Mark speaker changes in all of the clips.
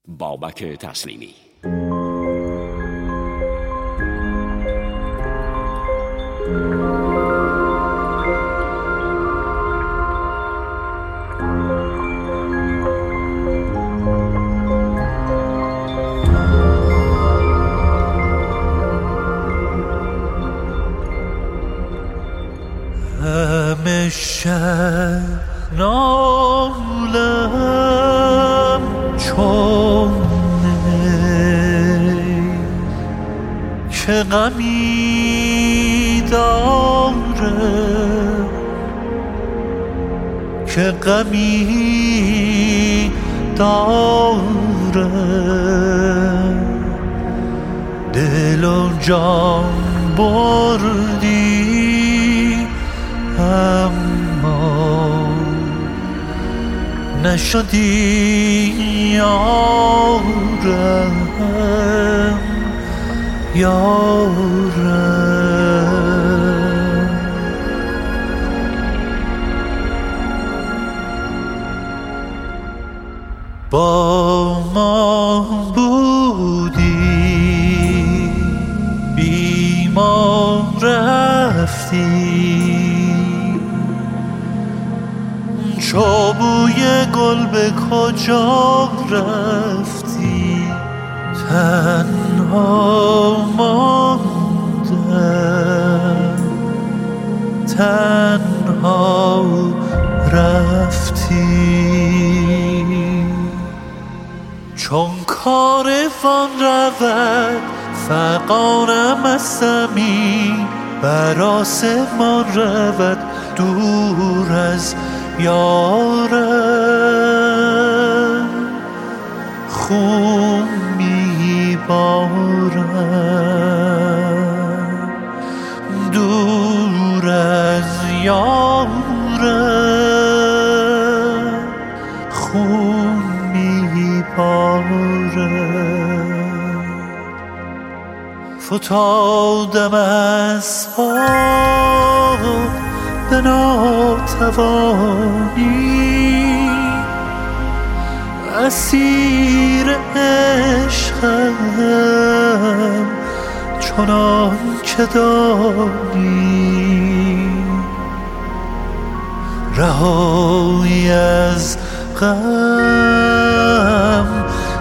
Speaker 1: بابک تسلیمی.
Speaker 2: همیشه نالم چون که غمی داره، که غمی داره، دل و جان بردی اما نشدی یارم، یارم. با ما بودی بی ما رفتی، چو بوی گل به کجا رفتی، تنها ماندم، تنها رفتی. چون کاروان رود فغانم از زمین، بر آسمان رود دور از یارم، خون میبارم دور از یارم، خون میبارم. فتادم از پا به ناتوانی، اسیر عشقم چنان که دانی، رهایی از غم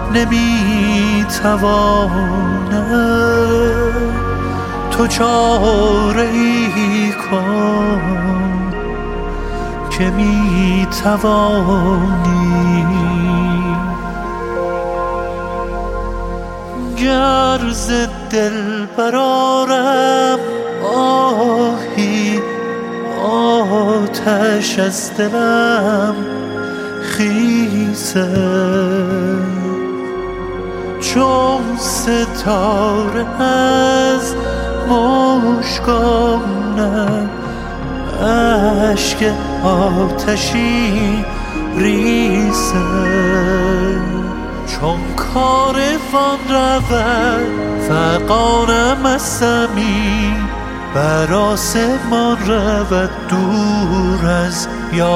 Speaker 2: نمیتوانم، تو چاره ای کن که میتوانی. گر ز دل برآرم آهی، آتش از دلم خیزد، چون ستاره از مژگانم اشک آتشی ریزد. چون کاروان رود فغانم از زمین، بر آسمان رود دور از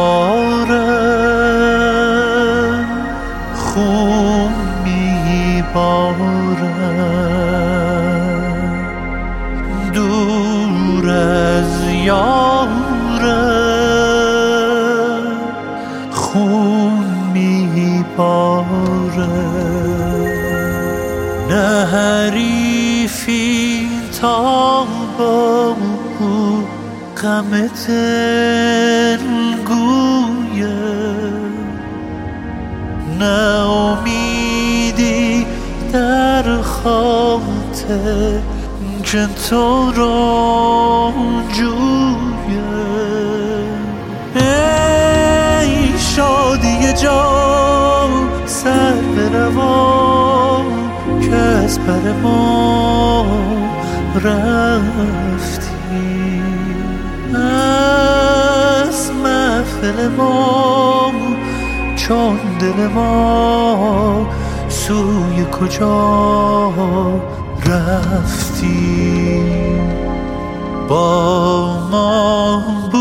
Speaker 2: یارم، خون میبارم دور از یارم، خون میبارم. نه حریفی تا با غم دل گویم، نه امیدی در خاطر که تو را جویم. ای شادی جان سر به روان که از بر ما رفتی، از محفل ما چون دل ما سوی کجا رفتی. با ما